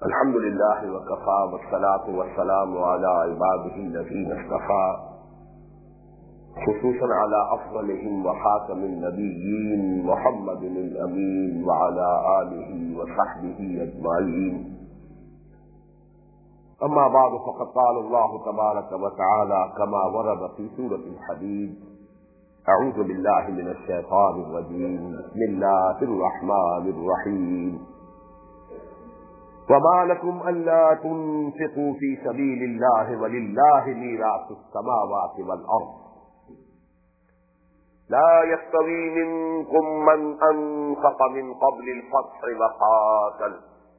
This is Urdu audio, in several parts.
الحمد لله وكفى والصلاة والسلام على عباده الذين اصطفى خصوصا على أفضلهم وخاتم النبيين محمد الأمين وعلى آله وصحبه أجمعين. أما بعد فقد قال الله تبارك وتعالى كما ورد في سورة الحديد: أعوذ بالله من الشيطان الرجيم، بسم الله الرحمن الرحيم. وما لكم ألا تنفقوا في سبيل الله ولله ميراث السماوات والأرض لا يستوي منكم من أنفق من قبل الفتح وقاتل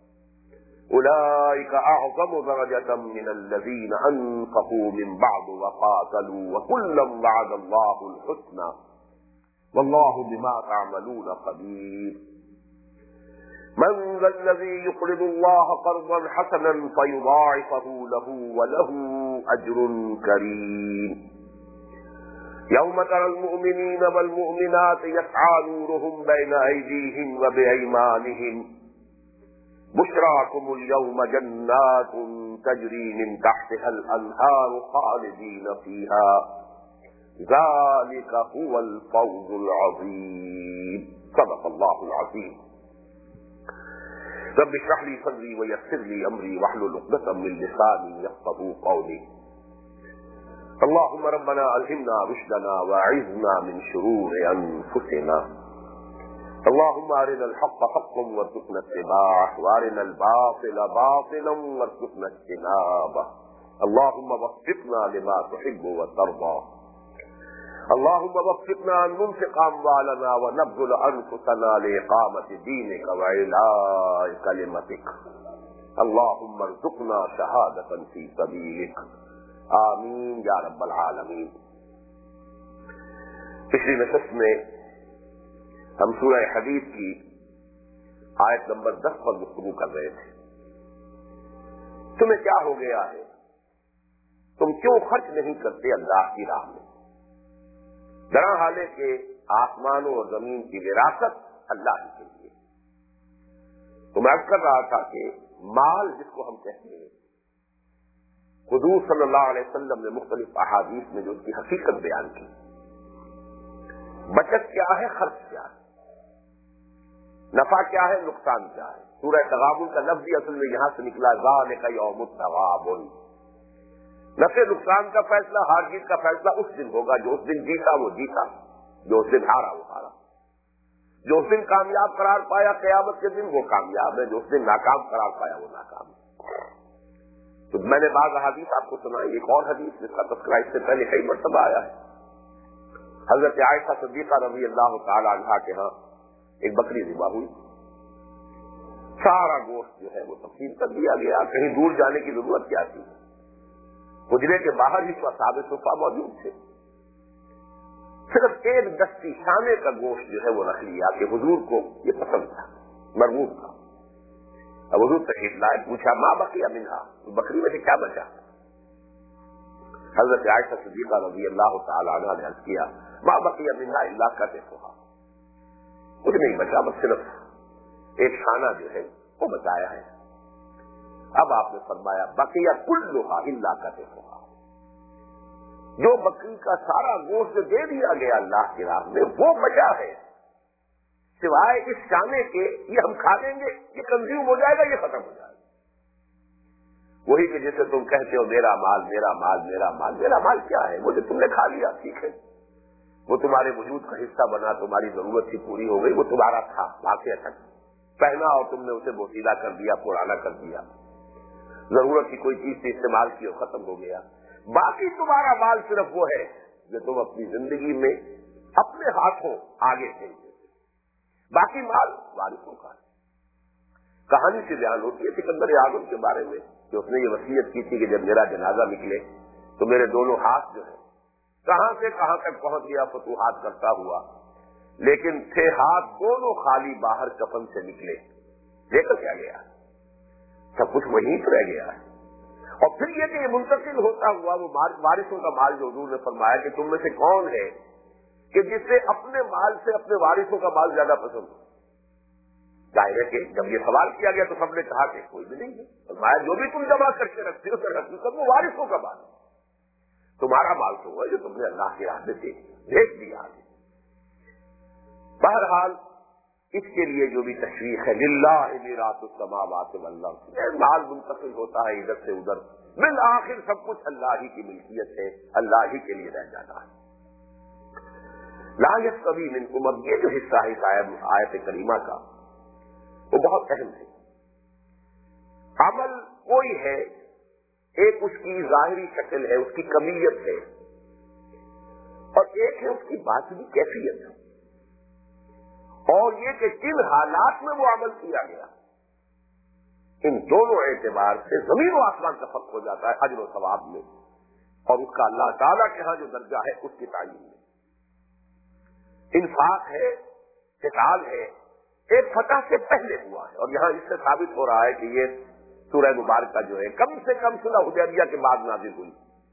أولئك أعظم درجة من الذين أنفقوا من بعد وقاتلوا وكلا وعد الله الحسنى والله بما تعملون خبير. من ذا الذي يقرض الله قرضا حسنا فيضاعفه له وله أجر كريم. يوم ترى المؤمنين والمؤمنات يسعى نورهم بين أيديهم وبأيمانهم بشراكم اليوم جنات تجري من تحتها الأنهار خالدين فيها ذلك هو الفوز العظيم. صدق الله العظيم. رب اشرح لي صدري ويسر لي امري واحلل عقدة من لساني يفقهوا قولي. اللهم ربنا الهمنا رشدنا واعذنا من شرور انفسنا. اللهم ارنا الحق حقا وارزقنا اتباعه وارنا الباطل باطلا وارزقنا اجتنابه. اللهم وفقنا لما تحب وترضى. اللهم وفقنا أن ننفق أموالنا ونبذل أنفسنا لإقامة دينك وإعلاء كلمتك. اللهم ارزقنا شهادة في سبيلك. آمین یا رب العالمین. پچھلی نشست میں ہم سورہ حدید کی آیت نمبر 10 پر گفتگو کر رہے تھے. تمہیں کیا ہو گیا ہے؟ تم کیوں خرچ نہیں کرتے اللہ کی راہ میں؟ درا حال ہے کہ آسمانوں اور زمین کی وراثت اللہ ہی کے لیے. تو میں عرض کر رہا تھا کہ مال جس کو ہم کہتے ہیں، حضور صلی اللہ علیہ وسلم نے مختلف احادیث میں جو اس کی حقیقت بیان کی. بچت کیا ہے، خرچ کیا ہے، نفع کیا ہے، نقصان کیا ہے. سورہ تغابن کا لفظ بھی اصل میں یہاں سے نکلا، ذالک یوم التغابن. نفع نقصان کا فیصلہ، ہار جیت کا فیصلہ اس دن ہوگا. جو اس دن جیتا وہ جیتا، جو اس دن ہارا وہ ہارا. جو اس دن کامیاب قرار پایا قیامت کے دن وہ کامیاب ہے، جو اس دن ناکام قرار پایا وہ ناکام ہے. تو میں نے بعض احادیث آپ کو سنائی. ایک اور حدیث جس کا تذکرہ اس سے پہلے کئی مرتبہ آیا ہے. حضرت عائشہ صدیقہ رضی اللہ تعالی عنہا کے ہاں ایک بکری ذبح ہوئی. سارا گوشت جو ہے وہ تقسیم کر دیا گیا. کہیں دور جانے کی ضرورت کیا تھی؟ حجرے کے باہر ہی تو اصحاب صفہ موجود تھے. صرف ایک دستی شانے کا گوشت جو ہے وہ رکھ لیا کہ حضور کو یہ پسند تھا، مرغوب تھا. اب حضور تشریف لائے، پوچھا ما بقی منہا، بکری میں سے کیا بچا؟ حضرت عائشہ صدیقہ رضی اللہ تعالی عنہ نے عرض کیا ما بقی منہا الا کتفھا، کچھ نہیں بچا، بس صرف ایک شانہ جو ہے وہ بچایا ہے. اب آپ نے فرمایا بقیہ کلھا الا کتفھا، جو بکری کا سارا گوشت دے دیا گیا اللہ کی راہ میں وہ بچا ہے، سوائے اس شانے کے یہ ہم کھا لیں گے، یہ کنزیوم ہو جائے گا، یہ ختم ہو جائے گا. وہی کہ جیسے تم کہتے ہو میرا مال میرا مال میرا مال. میرا مال کیا ہے؟ وہ جو تم نے کھا لیا ٹھیک ہے، وہ تمہارے وجود کا حصہ بنا، تمہاری ضرورت ہی پوری ہو گئی، وہ تمہارا تھا واقعہ تک پہنا اور تم نے اسے بوسیدہ کر دیا، پرانا کر دیا، ضرورت کی کوئی چیز سے استعمال کی اور ختم ہو گیا. باقی تمہارا مال صرف وہ ہے جو تم اپنی زندگی میں اپنے ہاتھوں آگے بھیج دیتے. باقی مال وارثوں کا. کہانی سے بیان ہوتی ہے سکندر اعظم کے بارے میں کہ اس نے یہ وصیت کی تھی کہ جب میرا جنازہ نکلے تو میرے دونوں ہاتھ جو ہے کہاں سے کہاں تک پہنچ گیا فتوحات کرتا ہوا، لیکن تھے ہاتھ دونوں خالی باہر کفن سے نکلے. لے کر کیا گیا؟ سب کچھ وہیں پر رہ گیا ہے. اور پھر یہ کہ یہ منتقل ہوتا ہوا وہ وارثوں کا مال جو حضور نے فرمایا کہ تم میں سے کون ہے کہ جسے اپنے مال سے اپنے وارثوں کا مال زیادہ پسند ہو. ظاہر ہے کہ جب یہ سوال کیا گیا تو سب نے کہا کہ کوئی بھی نہیں ہے. فرمایا جو بھی تم جمع کر کے رکھتے ہو تو حقیقت وہ وارثوں کا مال ہے. تمہارا مال تو ہوا جو تم نے اللہ کی راہ میں بھیج دیا. بہرحال اس کے لیے جو بھی تشریح ہے للہ میراث السماوات والارض، مال منتقل ہوتا ہے ادھر سے ادھر، بالآخر سب کچھ اللہ ہی کی ملکیت ہے، اللہ ہی کے لیے رہ جاتا ہے. لا یستوی منکم، اب یہ جو حصہ ہے آیت کریمہ کا وہ بہت اہم ہے. عمل کوئی ہے، ایک اس کی ظاہری شکل ہے، اس کی کمیت ہے، اور ایک ہے اس کی باطنی کیفیت ہے، اور یہ کہ کن حالات میں وہ عمل کیا گیا. ان دونوں اعتبار سے زمین و آسمان کا فرق ہو جاتا ہے اجر و ثواب میں، اور اس کا اللہ تعالیٰ کے ہاں جو درجہ ہے اس کی تعین میں. انفاق ہے، قتال ہے، ایک فتح سے پہلے ہوا ہے، اور یہاں اس سے ثابت ہو رہا ہے کہ یہ سورہ مبارکہ جو ہے کم سے کم صلح حدیبیہ کے بعد نازل ہوئی.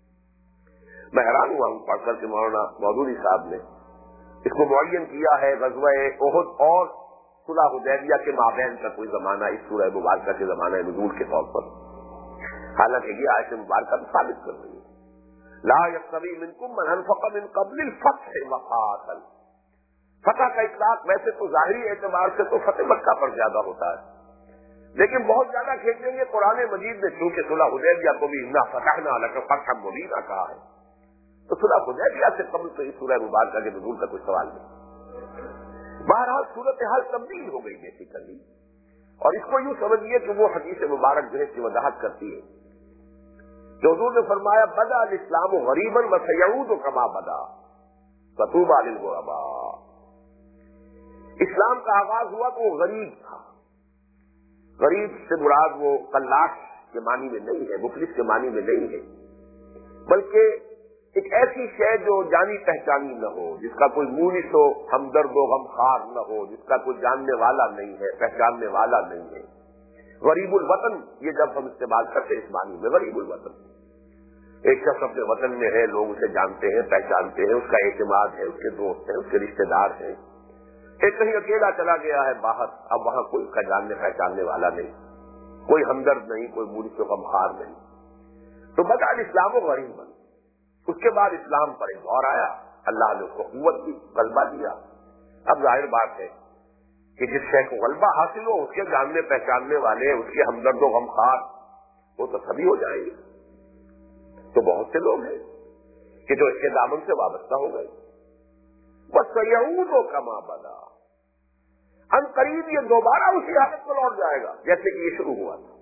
میں حیران ہوا ہوں پڑھ کر کے مولانا مودودی صاحب نے اس کو معین کیا ہے غزوہ احد اور صلح حدیبیہ کے مابین کا کوئی زمانہ اس سورہ مبارکہ کے زمانہ نزول کے طور پر، حالانکہ یہ آیت مبارکہ ثابت کر رہی ہے لا یستوی منکم من انفق من قبل الفتح وقاتل. فتح کا اطلاق ویسے تو ظاہری اعتبار سے تو فتح مکہ پر زیادہ ہوتا ہے، لیکن بہت زیادہ کھینچیں گے قرآن مجید میں چونکہ صلح حدیبیہ کو بھی انا فتحنا لک فتحا مبینا کہا ہے، تو صلح حدیبیہ سے قبل تو اس سورہ مبارکہ کے نزول کا کوئی سوال نہیں. بہرحال صورتحال تبدیل ہو گئی بیسیکلی، اور اس کو یوں سمجھیے کہ وہ حدیث مبارک جو ہے اس کی وضاحت کرتی ہے جو حضور نے فرمایا بدا الاسلام غریبا وسیعود کما بدا فطوبی للغرباء. اسلام کا آغاز ہوا تو وہ غریب تھا. غریب سے مراد وہ قلاش کے معنی میں نہیں ہے، مفلس کے معنی میں نہیں ہے، بلکہ ایک ایسی شے جو جانی پہچانی نہ ہو، جس کا کوئی مونس ہو، ہمدرد و غمخوار نہ ہو، جس کا کوئی جاننے والا نہیں ہے، پہچاننے والا نہیں ہے. غریب الوطن یہ جب ہم استعمال کرتے ہیں اس معنی میں، غریب الوطن ایک شخص اپنے وطن میں ہے، لوگ اسے جانتے ہیں، پہچانتے ہیں، اس کا اعتماد ہے، اس کے دوست ہیں، اس کے رشتے دار ہیں. ایک کہیں اکیلا چلا گیا ہے باہر، اب وہاں کوئی اس کا جاننے پہچاننے والا نہیں، کوئی ہمدرد نہیں، کوئی مونس و غمخوار نہیں. تو بدا الاسلام و غریب بن. اس کے بعد اسلام پر ایک دور آیا، اللہ نے اس کو قوت دی، غلبہ دیا. اب ظاہر بات ہے کہ جس شے کو غلبہ حاصل ہو اس کے جاننے پہچاننے والے، اس کے ہمدرد و غمخوار وہ تو سبھی ہو جائیں گے. تو بہت سے لوگ ہیں کہ جو اس کے دامن سے وابستہ ہو گئے. بس سیعود و کما بدا، ان قریب یہ دوبارہ اسی حالت کو لوٹ جائے گا جیسے کہ یہ شروع ہوا تھا.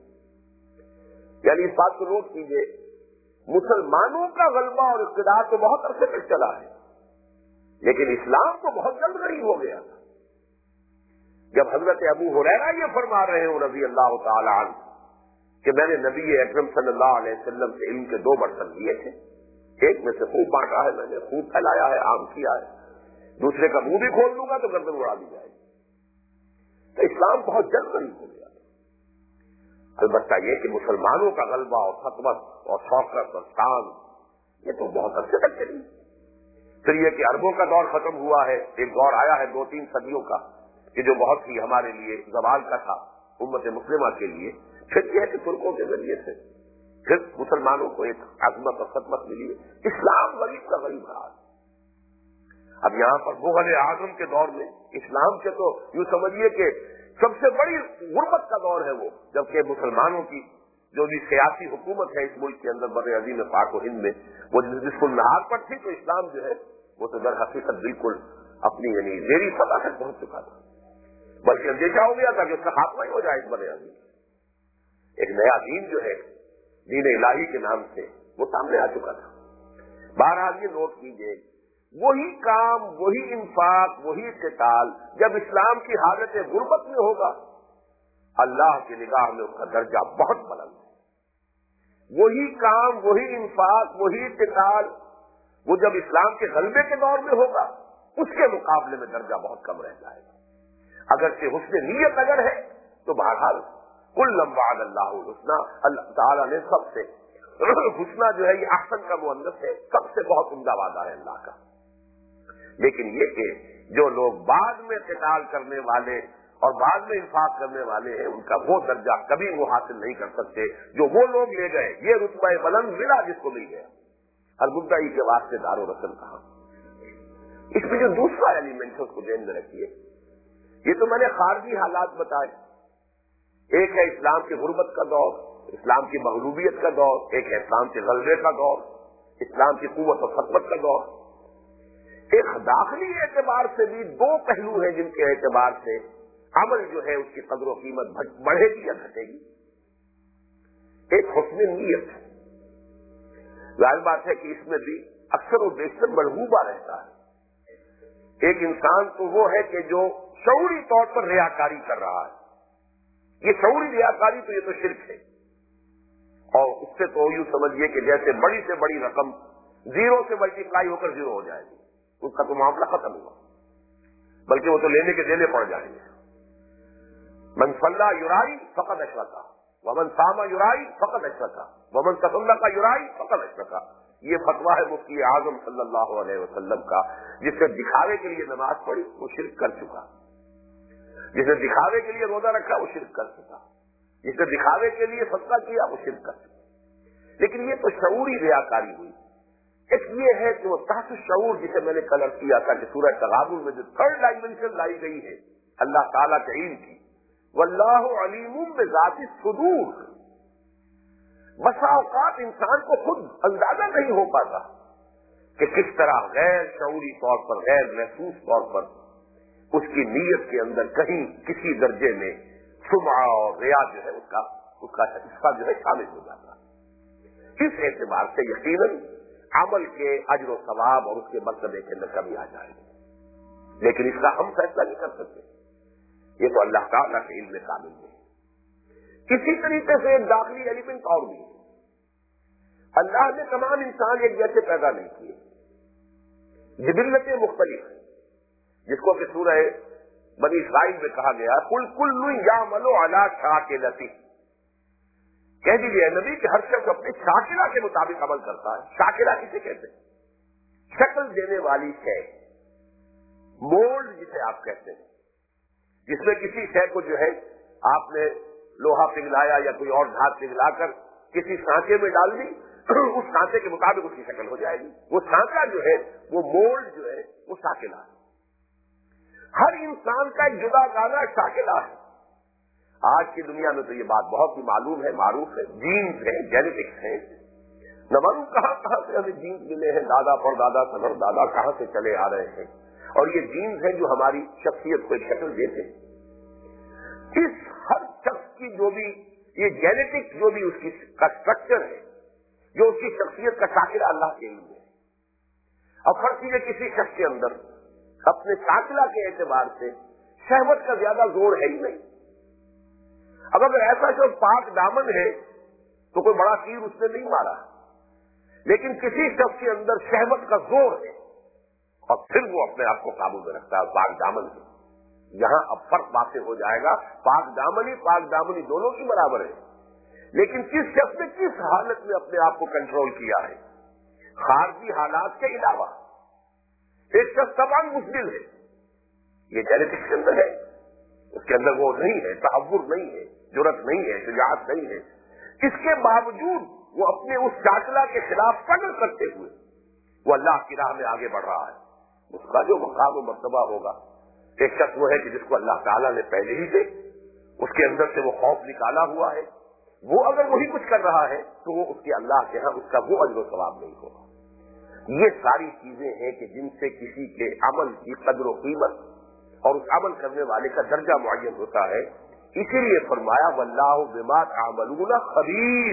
یعنی اس بات کو نوٹ کیجیے، مسلمانوں کا غلبہ اور اقتدار تو بہت عرصے تک چلا ہے، لیکن اسلام تو بہت جلد غریب ہو گیا تھا. جب حضرت ابو ہریرہ یہ فرما رہے ہوں رضی اللہ تعالی عنہ کہ میں نے نبی اکرم صلی اللہ علیہ وسلم سے علم کے 2 برتن لیے تھے، ایک میں سے خوب بانٹا ہے، میں نے خوب پھیلایا ہے، عام کیا ہے، دوسرے کا منہ بھی کھول دوں گا تو گردن اڑا دی جائے گی. تو اسلام بہت جلد غریب ہو گیا. البتہ یہ کہ مسلمانوں کا غلبہ اور خطبت اور شوکت اور شان یہ تو بہت عرصے تک چلی. پھر یہ کہ عربوں کا دور ختم ہوا ہے، ایک دور آیا ہے 2-3 صدیوں کا کہ جو بہت ہی ہمارے لیے زوال کا تھا امت مسلمہ کے لیے. پھر یہ ہے کہ ترکوں کے ذریعے سے پھر مسلمانوں کو ایک عظمت اور خدمت ملی ہے. اسلام غریب کا غریب رہا. اب یہاں پر مغل اعظم کے دور میں اسلام کے تو یوں سمجھیے کہ سب سے بڑی غربت کا دور ہے وہ، جبکہ مسلمانوں کی جو بھی سیاسی حکومت ہے اس ملک کے اندر بر عظیم پاک و ہند میں وہ جس کو نہاد پر تھی، تو اسلام جو ہے وہ تو در حقیقت بالکل اپنی یعنی زیری فتح تک پہنچ چکا تھا. بلکہ اندیشہ ہو گیا تھا کہ اس کا خاتمہ ہی ہو جائے اس بر عظیم. ایک نیا دین جو ہے دین الہی کے نام سے وہ سامنے آ چکا تھا. بہرحال یہ نوٹ کیجیے، وہی کام، وہی انفاق، وہی قتال جب اسلام کی حالت غربت میں ہوگا اللہ کی نگاہ میں اس کا درجہ بہت بلند ہے. وہی کام، وہی انفاق، وہی قتال وہ جب اسلام کے غلبے کے دور میں ہوگا اس کے مقابلے میں درجہ بہت کم رہ جائے گا. اگرچہ حسن نیت اگر ہے تو بہرحال کل وعد اللہ الحسنی، اللہ تعالیٰ نے سب سے حسنہ جو ہے یہ احسن کا مؤنث ہے، سب سے بہت عمدہ وعدہ ہے اللہ کا. لیکن یہ کہ جو لوگ بعد میں قتال کرنے والے اور بعد میں انفاق کرنے والے ہیں ان کا وہ درجہ کبھی وہ حاصل نہیں کر سکتے جو وہ لوگ لے گئے. یہ رتبہ بلند ملا جس کو مل گیا. ہر مدعی کے واسطے دار و رسل کہا. اس میں جو دوسرا ایلیمنٹ ہے اس کو ذہن میں رکھیے. یہ تو میں نے خارجی حالات بتائے. ایک ہے اسلام کی غربت کا دور, اسلام کی مغلوبیت کا دور. ایک ہے اسلام کے غلبے کا دور, اسلام کی قوت و خدمت کا دور. ایک داخلی اعتبار سے بھی دو پہلو ہیں جن کے اعتبار سے عمل جو ہے اس کی قدر و قیمت بڑھے گی یا گھٹے گی. ایک حسن نیت ہے. ظاہر بات ہے کہ اس میں بھی اکثر و بیشتر مرغوبہ رہتا ہے. ایک انسان تو وہ ہے کہ جو شعوری طور پر ریاکاری کر رہا ہے. یہ شعوری ریاکاری تو یہ تو شرک ہے, اور اس سے تو یوں سمجھیے کہ جیسے بڑی سے بڑی رقم زیرو سے ملٹیپلائی ہو کر زیرو ہو جائے گی, اس کا تو معاملہ ختم ہوا, بلکہ وہ تو لینے کے دینے پڑ جائیں گے. من صلى یرائی فقد اشرکا ومن صام یرائی فقد اشرکا ومن تصدق یرائی فقد اشرکا. یہ فتویٰ ہے مفتی اعظم صلی اللہ علیہ وسلم کا. جس نے دکھاوے کے لیے نماز پڑھی وہ شرک کر چکا, جس نے دکھاوے کے لیے روزہ رکھا وہ شرک کر چکا, جس نے دکھاوے کے لیے صدقہ کیا وہ شرک کر چکا. لیکن یہ تو شعوری ریاکاری ہوئی. ایک یہ ہے کہ وہ تحت شعور جسے میں نے کل عرض کیا تھا کہ سورہ تغابن میں جو تھرڈ ڈائمنشن لائی گئی ہے اللہ تعالیٰ کے علم کی, واللہ علیم بذات الصدور. بسا اوقات انسان کو خود اندازہ نہیں ہو پاتا کہ کس طرح غیر شعوری طور پر, غیر محسوس طور پر اس کی نیت کے اندر کہیں کسی درجے میں سمعہ اور ریا جو ہے اس کا جو ہے شامل ہو جاتا ہے. اس اعتبار سے یقیناً عمل کے اجر و ثواب اور اس کے مرتبے کے اندر کمی آ جائے گی, لیکن اس کا ہم فیصلہ نہیں کر سکتے. یہ تو اللہ تعالیٰ کے علم کامل ہے. اسی طریقے سے ایک داخلی ایلیمنٹ اور بھی ہے. اللہ نے تمام انسان ایک جیسے پیدا نہیں کیے, جبلتیں مختلف ہیں, جس کو کہ سورہ بنی اسرائیل میں کہا گیا کل کل یعمل علی شاکلتہ. کہہ دیجیے نبی کہ ہر شخص اپنی شاکلہ کے مطابق عمل کرتا ہے. شاکلہ کسے کہتے ہیں؟ شکل دینے والی شے, مولڈ جسے آپ کہتے ہیں, جس میں کسی شے کو جو ہے آپ نے لوہا پگھلایا یا کوئی اور دھات پگھلا کر کسی سانچے میں ڈال دی, اس سانچے کے مطابق اس کی شکل ہو جائے گی. وہ سانچا جو ہے, وہ مولڈ جو ہے, وہ شاکلہ ہے. ہر انسان کا ایک جدا گانا شاکلہ ہے. آج کی دنیا میں تو یہ بات بہت ہی معلوم ہے, معروف ہے. جینز ہے, جینیٹکس ہے, نہ معلوم کہاں کہاں سے ہمیں جینز ملے ہیں, دادا پر دادا سر دادا کہاں سے چلے آ رہے ہیں, اور یہ جینز ہیں جو ہماری شخصیت کو ایک شکل دیتے ہیں. اس ہر شخص کی جو بھی یہ جینیٹک جو بھی اس کی کا اسٹرکچر ہے, جو اس کی شخصیت کا شاکلہ اللہ کے علم ہے. اب فرض کیجیے کسی شخص کے اندر اپنے شاکلہ کے اعتبار سے شہوت کا زیادہ زور ہے ہی نہیں. اب اگر ایسا جو پاک دامن ہے تو کوئی بڑا تیر اس نے نہیں مارا, لیکن کسی شخص کے اندر شہوت کا زور ہے اور پھر وہ اپنے آپ کو قابو میں رکھتا ہے پاک دامن سے. یہاں اب فرق واقع ہو جائے گا. پاک دامنی دونوں کی برابر ہے, لیکن کس شخص نے کس حالت میں اپنے آپ کو کنٹرول کیا ہے خارجی حالات کے علاوہ. ایک شخص تمام مسلم ہے, یہ جینیٹکس کے اندر ہے, اس کے اندر وہ نہیں ہے, تحور نہیں ہے, جرأت نہیں ہے, شجاعت نہیں ہے. اس کے باوجود وہ اپنے اس شاکلہ کے خلاف صبر کرتے ہوئے وہ اللہ کی راہ میں آگے بڑھ رہا ہے. اس کا جو مقام و مرتبہ ہوگا, ایک شخص وہ ہے کہ جس کو اللہ تعالیٰ نے پہلے ہی سے اس کے اندر سے وہ خوف نکالا ہوا ہے, وہ اگر وہی کچھ کر رہا ہے تو وہ اس کے اللہ کے ہاں اس کا وہ اجر و ثواب نہیں ہوگا. یہ ساری چیزیں ہیں کہ جن سے کسی کے عمل کی قدر و قیمت اور اس عمل کرنے والے کا درجہ معین ہوتا ہے. اسی لیے فرمایا واللہ بما تعملون خبیر.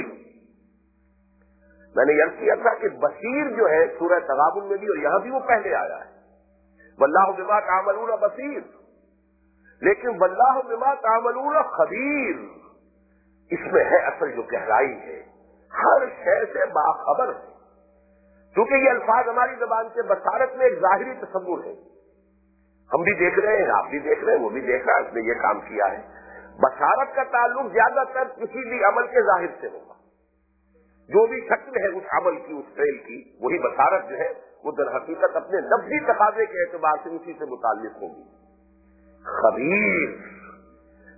میں نے عرض کیا تھا کہ بصیر جو ہے سورہ تغابن میں بھی اور یہاں بھی وہ پہلے آیا ہے, واللہ بما تعملون بصیر, لیکن واللہ بما تعملون خبیر اس میں ہے اصل جو گہرائی ہے, ہر شے سے باخبر ہے. کیونکہ یہ الفاظ ہماری زبان کے بصارت میں ایک ظاہری تصور ہے. ہم بھی دیکھ رہے ہیں, آپ بھی دیکھ رہے ہیں, وہ بھی دیکھ رہا ہے, اس نے یہ کام کیا ہے. بصارت کا تعلق زیادہ تر کسی بھی عمل کے ظاہر سے ہوگا. جو بھی شکل ہے اس عمل کی, اس فعل کی, وہی بصارت جو ہے وہ در حقیقت اپنے لفظی تقاضے کے اعتبار سے اسی سے متعلق ہوگی. خبیر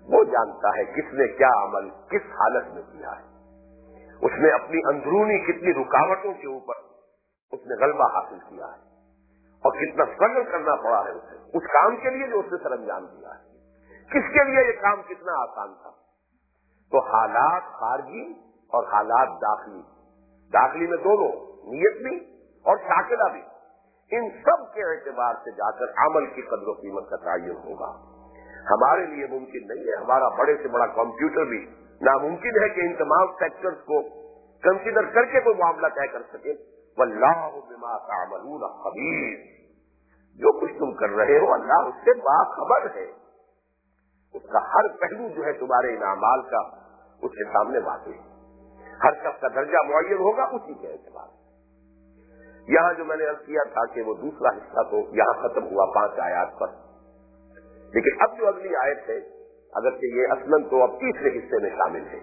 وہ جانتا ہے کس نے کیا عمل کس حالت میں کیا ہے، اس نے اپنی اندرونی کتنی رکاوٹوں کے اوپر اس نے غلبہ حاصل کیا ہے اور کتنا اسٹرگل کرنا پڑا ہے اسے اس کام کے لیے جو اس نے سر انجام دیا ہے، کس کے لیے یہ کام کتنا آسان تھا۔ تو حالات خارجی اور حالات داخلی میں دونوں، نیت بھی اور شاکلہ بھی، ان سب کے اعتبار سے جا کر عمل کی قدر و قیمت کا تعین ہوگا۔ ہمارے لیے ممکن نہیں ہے، ہمارا بڑے سے بڑا کمپیوٹر بھی ناممکن ہے کہ ان تمام فیکٹرز کو کنسیڈر کر کے کوئی معاملہ طے کر سکے۔ واللہ بما تعملون خبیر، جو کچھ تم کر رہے ہو اللہ اس سے باخبر ہے، اس کا ہر پہلو جو ہے تمہارے ان اعمال کا اس کے سامنے واضح ہے، ہر شخص کا درجہ معین ہوگا اسی کے اعتبار سے۔ یہاں جو میں نے عرض کیا تھا کہ وہ دوسرا حصہ تو یہاں ختم ہوا 5 آیات پر، لیکن اب جو اگلی آیت ہے اگرچہ یہ اصلاً تو اب تیسرے حصے میں شامل ہے،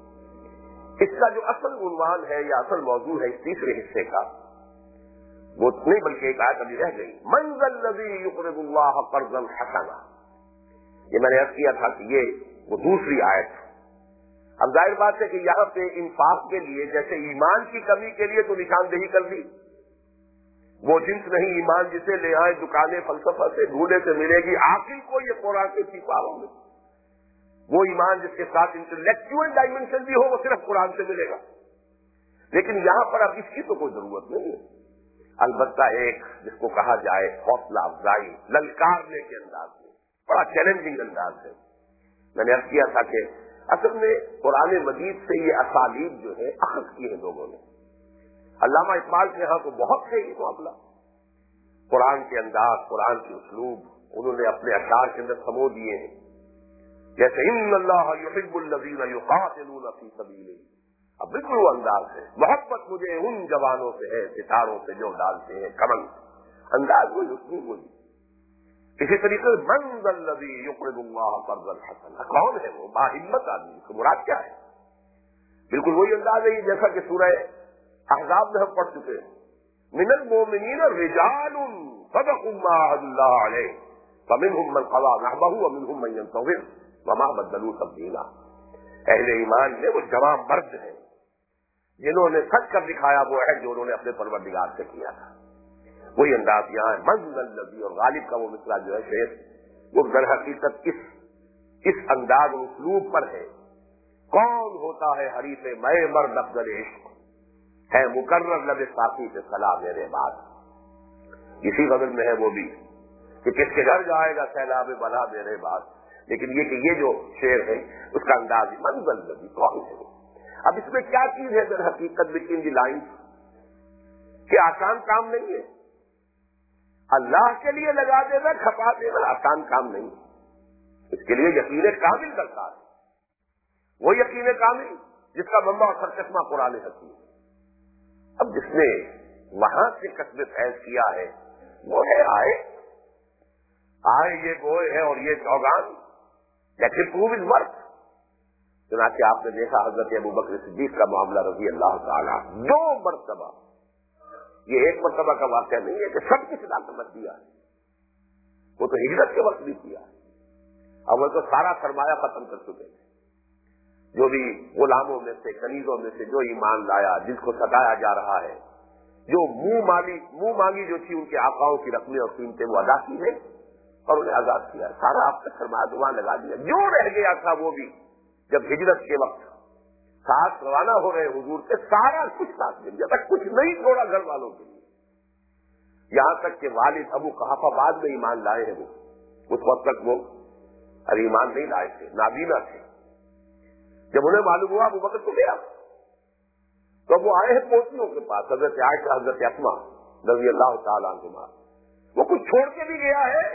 اس کا جو اصل عنوان ہے یا اصل موضوع ہے اس تیسرے حصے کا وہ نہیں بلکہ ایک آیت ابھی رہ گئی، من ذا الذی یقرض اللہ قرضا حسنا۔ یہ میں نے عرض کیا تھا کہ یہ وہ دوسری آیت ہے۔ اب ظاہر بات ہے کہ یہاں پہ انفاق کے لیے جیسے ایمان کی کمی کے لیے تو نشاندہی کر دی، وہ جنس نہیں ایمان جسے لے آئے دکانیں فلسفہ سے ڈھونڈے سے ملے گی، عاقل کو یہ قرآن کے سپاروں میں وہ ایمان جس کے ساتھ انٹلیکچوئل ڈائمنشن بھی ہو وہ صرف قرآن سے ملے گا۔ لیکن یہاں پر اب اس کی تو کوئی ضرورت نہیں ہے، البتہ ایک جس کو کہا جائے حوصلہ افزائی للکارنے کے انداز میں، بڑا چیلنجنگ انداز ہے۔ میں نے عرض کیا تھا کہ اصل میں قرآن مجید سے یہ اسالیب جو ہے اخذ کی ہے لوگوں نے۔ علامہ اقبال کے ہاں تو بہت ہے یہ معاملہ، قرآن کے انداز قرآن کے اسلوب انہوں نے اپنے اشعار کے اندر سمو دیے ہیں، جیسے ان اللہ یحب الذین یقاتلون فی سبیلہ، اب بالکل وہ انداز ہے، محبت مجھے ان جوانوں سے ہے ستاروں سے جو ڈالتے ہیں کمن، انداز وہی اسلوب وہی۔ اسی طریقے سے من ذا الذی یقرض اللہ قرضا حسنا، کون ہے وہ باہمت آدمی، اس کو مراد کیا ہے؟ بالکل وہی انداز ہے جیسا کہ سورہ احزاب میں ہم پڑھ چکے ہیں، من المؤمنین رجال صدقوا ما عاهدوا الله علیہ فمنهم من قضى نحبه ومنهم من ينتظر وما بدلوا تبدیلا۔ اہل ایمان میں وہ جوان مرد ہیں جنہوں نے سچ کر دکھایا وہ ہے جو انہوں نے اپنے پروردگار سے کیا تھا۔ وہی انداز یہاں ہے، من الذی، اور غالب کا وہ مصرع جو ہے شعر وہ در حقیقت اس انداز و اسلوب پر ہے۔ کون ہوتا ہے حریف میں مرد افضل عشق، ہے مقرر لب ساقی سے صلاح میرے بعد۔ اسی غزل میں ہے وہ بھی کہ کس کے گھر جائے گا سیلاب بلا میرے بعد، لیکن یہ کہ یہ جو شعر ہے اس کا انداز منزل لبی کون ہے۔ اب اس میں کیا چیز ہے در حقیقت بٹوین دی لائنز کہ آسان کام نہیں ہے، اللہ کے لیے لگا دینا کھپا دینا آسان کام نہیں ہے، اس کے لیے یقین کامل درکار ہے، وہ یقین کامل جس کا منبع اور سرچشمہ قرآن حکیم ہے۔ اب جس نے وہاں سے کسب فیض کیا ہے وہ ہے آئے یہ گوئے ہے اور یہ چوگان، لیکن پروو از ورک۔ چنانچہ آپ نے دیکھا حضرت ابو بکر صدیق کا معاملہ رضی اللہ تعالیٰ 2 مرتبہ، یہ ایک مرتبہ کا واقعہ نہیں ہے کہ سب کچھ ڈاکومنٹ دیا ہے، وہ تو ہجرت کے وقت بھی کیا ہے، اب وہ تو سارا سرمایہ ختم کر چکے تھے، جو بھی غلاموں میں سے کنیزوں میں سے جو ایمان لایا، جس کو ستایا جا رہا ہے، جو منہ مانگی جو تھی ان کے آقاؤں کی رقمیں اور قیمتیں وہ ادا کی ہیں اور انہیں آزاد کیا، سارا آپ کا سرمایہ دعا لگا دیا، جو رہ گیا تھا وہ بھی جب ہجرت کے وقت ساتھ روانہ ہو رہے حضور سے سارا کچھ ساتھ مل گیا تھا، کچھ نہیں چھوڑا گھر والوں کے لیے، یہاں تک کہ والد ابو قحافہ بعد میں ایمان لائے ہیں، وہ اس وقت تک وہ ایمان نہیں لائے تھے، نابینا تھے۔ جب انہیں معلوم ہوا ابو بکر تو گیا تو وہ آئے ہیں پوتیوں کے پاس، حضرت عائشہ حضرت اسما رضی اللہ تعالیٰ عنہما، وہ کچھ چھوڑ کے بھی گیا ہے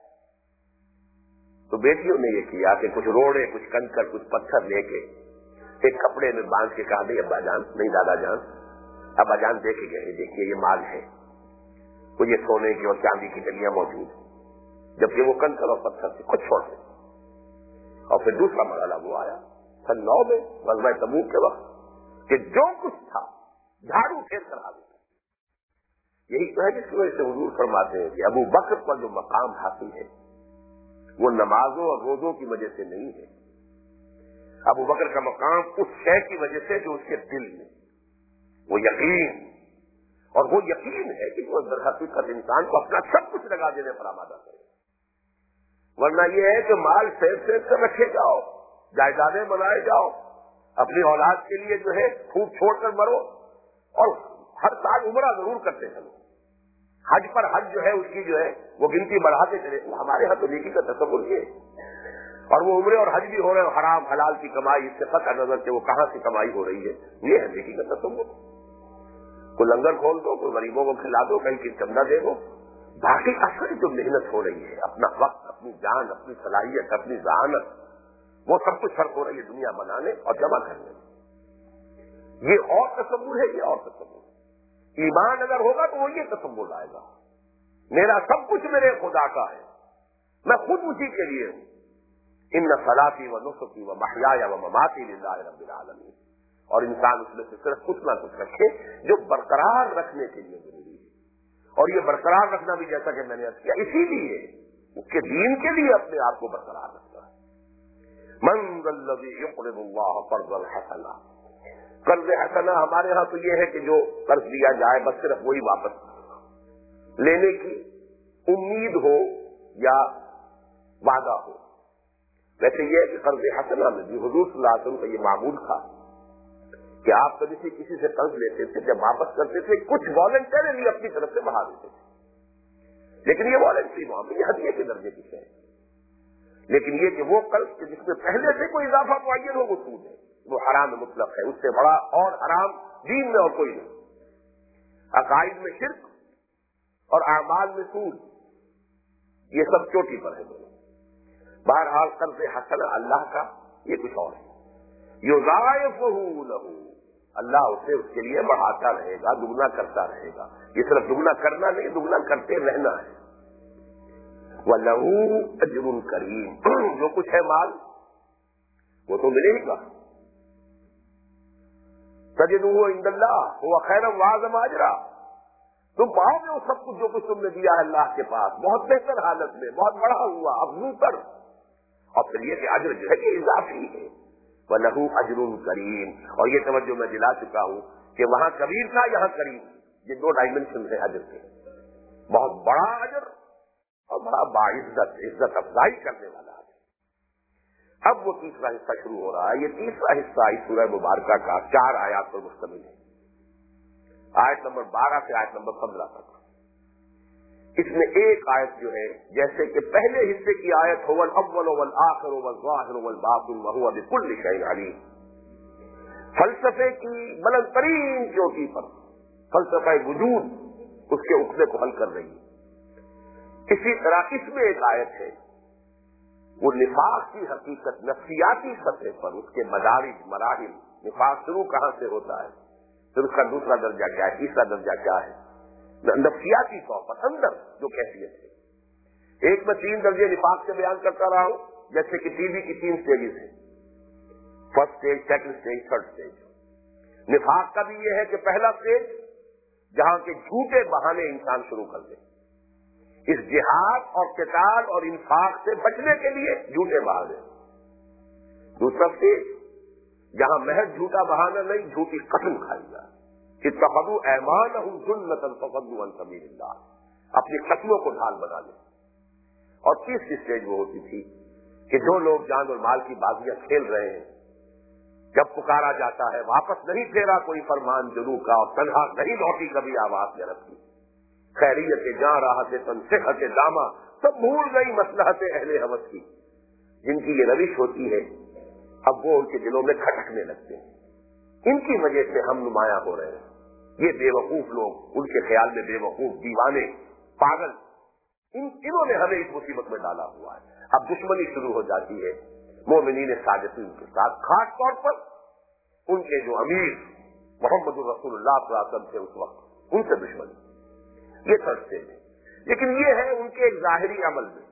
تو بیٹیوں نے یہ کیا کہ کچھ روڑے کچھ کنکر کچھ پتھر لے کے ایک کپڑے میں باندھ کے کہا نہیں ابا جان، نہیں دادا جان، ابا جان دے کے گئے، دیکھیے یہ مال ہے، وہ یہ سونے کی اور چاندی کی ڈلیاں موجود ہیں، جبکہ وہ کنکر اور پتھر سے کچھ چھوڑ دیں۔ اور پھر دوسرا مرحلہ وہ آیا سن 9 میں غزوہ تبوک کے وقت کہ جو کچھ تھا جھاڑو پھیر کر آ گیا۔ یہی تو ہے جس کی وجہ سے حضور فرماتے ہیں کہ ابو بکر پر جو مقام حاصل ہے وہ نمازوں اور روزوں کی وجہ سے نہیں ہے، ابو بکر کا مقام اس شے کی وجہ سے جو اس کے دل میں وہ یقین، اور وہ یقین ہے کہ وہ در حقیقت انسان کو اپنا سب کچھ لگا دینے پر آمادہ کرے. ورنہ یہ ہے کہ مال سیب کر رکھے جاؤ، جائیدادیں بنائے جاؤ، اپنی اولاد کے لیے جو ہے پھوٹ چھوڑ کر مرو، اور ہر سال عمرہ ضرور کرتے چلو. حج پر حج جو ہے اس کی جو ہے وہ گنتی بڑھاتے چلے. ہمارے ہاں تو نیکی کا تصور یہ ہے، اور وہ عمرے اور حج بھی ہو رہے ہیں، حرام حلال کی کمائی، اس سے قطع نظر کہ وہ کہاں سے کمائی ہو رہی ہے، یہ ہے نیکی کا تصور. کوئی لنگر کھول دو، کوئی غریبوں کو کھلا دو، کہیں کی چندہ دے دو. باقی اصل جو محنت ہو رہی ہے، اپنا وقت، اپنی جان، اپنی صلاحیت، اپنی ذہانت، وہ سب کچھ فرق ہو رہی ہے دنیا بنانے اور جمع کرنے میں. یہ اور تصور ہے، یہ اور تصور. ایمان اگر ہوگا تو وہ یہ تصور لائے گا، میرا سب کچھ میرے خدا کا ہے، میں خود اسی کے لیے ہوں. ان صلاتی و نسکی و محیای و مماتی للہ رب العالمین. اور انسان اس میں سے صرف کچھ نہ کچھ رکھے جو برقرار رکھنے کے لیے ضروری ہے. اور یہ برقرار رکھنا بھی جیسا کہ میں نے عرض کیا اسی لیے اس کے دین کے لیے اپنے آپ کو برقرار رکھتا ہے. من ذا الذی یقرض اللہ قرضا حسنا. قرض حسنا ہمارے ہاں تو یہ ہے کہ جو قرض دیا جائے بس صرف وہی واپس لینے کی امید ہو یا وعدہ ہو. ویسے یہ ہے کہ قرض حسنا میں بھی حضور صلی اللہ علیہ وسلم کا یہ معمول تھا کہ آپ کبھی سے کسی سے قرض لیتے تھے، جب واپس کرتے تھے کچھ والنٹرلی اپنی طرف سے بڑھا دیتے تھے. لیکن یہ والنٹری معاملہ، یہ ہدیے کے درجے کی ہے. لیکن یہ کہ وہ قرض جس میں پہلے سے کوئی اضافہ معین ہو وہ سود ہے، وہ حرام مطلق ہے. اس سے بڑا اور حرام دین میں اور کوئی نہیں. عقائد میں شرک اور اعمال میں سود، یہ سب چوٹی پر ہے. بہرحال قرض حسنہ اللہ کا یہ کچھ اور ہے. یضاعفہ لہ، اللہ اسے اس کے لیے بڑھاتا رہے گا، دگنا کرتا رہے گا. یہ صرف دگنا کرنا نہیں، دگنا کرتے رہنا ہے. وَلَهُ أَجْرٌ كَرِيمٌ. جو کچھ ہے مال وہ تو ملے ہی گا. تجدوہ عند اللہ هو خیرا وأعظم أجرا. تم پاؤ گے وہ سب کچھ جو کچھ تم نے دیا ہے اللہ کے پاس بہت بہتر حالت میں، بہت بڑا ہوا، افضل تر. اور پھر یہ کہ اجر جو ہے یہ اضافی ہے. وَلَهُ أَجْرٌ كَرِيمٌ. اور یہ توجہ میں دلا چکا ہوں کہ وہاں کبیر تھا، یہاں کریم. یہ دو ڈائمنشن ہیں اجر کے. بہت بڑا اجر اور بڑا باعزت، عزت افزائی کرنے والا اجر. اب وہ تیسرا حصہ شروع ہو رہا ہے. یہ تیسرا حصہ اس سورہ مبارکہ کا 4 آیات پر مشتمل ہے. آیت نمبر 12 سے آیت نمبر 15 تک. اس میں ایک آیت جو ہے جیسے کہ پہلے حصے کی آیت هو الاول والآخر والظاہر والباطن وهو بكل شيء علیم، فلسفے کی بلند ترین چوٹی پر فلسفہ وجود اس کے عقدے کو حل کر رہی ہے. اسی طرح اس میں ایک آیت ہے وہ نفاق کی حقیقت نفسیاتی سطح پر، اس کے مدارج، مراحل، نفاق شروع کہاں سے ہوتا ہے، پھر اس کا دوسرا درجہ کیا ہے، تیسرا درجہ کیا ہے، نفسیاتی طور پر اندر جو کیفیت ہے. ایک میں 3 درجے نفاق سے بیان کرتا رہا ہوں، جیسے کہ ٹی وی کی 3 سٹیجز ہیں، first stage, second stage, third stage. نفاق کا بھی یہ ہے کہ پہلا سٹیج جہاں کے جھوٹے بہانے انسان شروع کر دے. اس جہاد اور قتال اور انفاق سے بچنے کے لیے جھوٹے بہانے. دوسرا سٹیج جہاں محض جھوٹا بہانا نہیں، جھوٹی قسم کھائی جائے. اتخذوا ایمانہم جنۃ فصدوا عن سبیل اللہ، اپنی قسموں کو ڈھال بنا لیں. اور تیسری سٹیج وہ ہوتی تھی کہ جو لوگ جان اور مال کی بازیاں کھیل رہے ہیں، جب پکارا جاتا ہے واپس نہیں پھیرا کوئی فرمان جلو کا، اور تنہا نہیں لوٹی کبھی آواز یرب کی. خیریت جاں راحت تن صحت دامہ، سب بھول گئی مصلحت اہل ہوس کی. جن کی یہ روش ہوتی ہے اب وہ ان کے دلوں میں کھٹکنے لگتے ہیں. ان کی وجہ سے ہم نمایاں ہو رہے ہیں. یہ بے وقوف لوگ، ان کے خیال میں بے وقوف، دیوانے، پاگل، انہوں نے ہمیں اس مصیبت میں ڈالا ہوا ہے. اب دشمنی شروع ہو جاتی ہے مومنین صادقین کے ساتھ، خاص طور پر ان کے جو امیر محمد الرسول اللہ صلی اللہ علیہ وسلم تھے اس وقت، ان سے دشمنی. یہ تھرڈ سٹیج ہے. لیکن یہ ہے ان کے ایک ظاہری عمل میں،